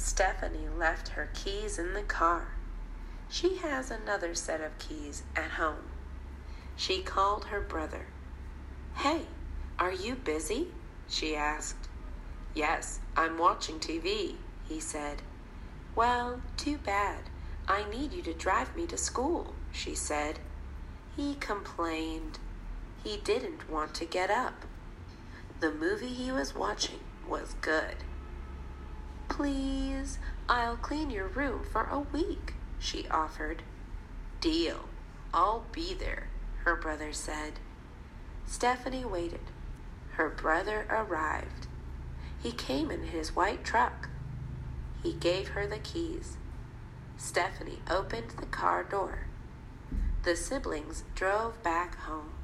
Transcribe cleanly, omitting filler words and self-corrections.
Stephanie left her keys in the car. She has another set of keys at home. She called her brother. "Hey, are you busy?" she asked. "Yes, I'm watching TV," he said. "Well, too bad. I need you to drive me to school," she said. He complained. He didn't want to get up. The movie he was watching was good. "Please, I'll clean your room for a week," she offered. "Deal. I'll be there," her brother said. Stephanie waited. Her brother arrived. He came in his white truck. He gave her the keys. Stephanie opened the car door. The siblings drove back home.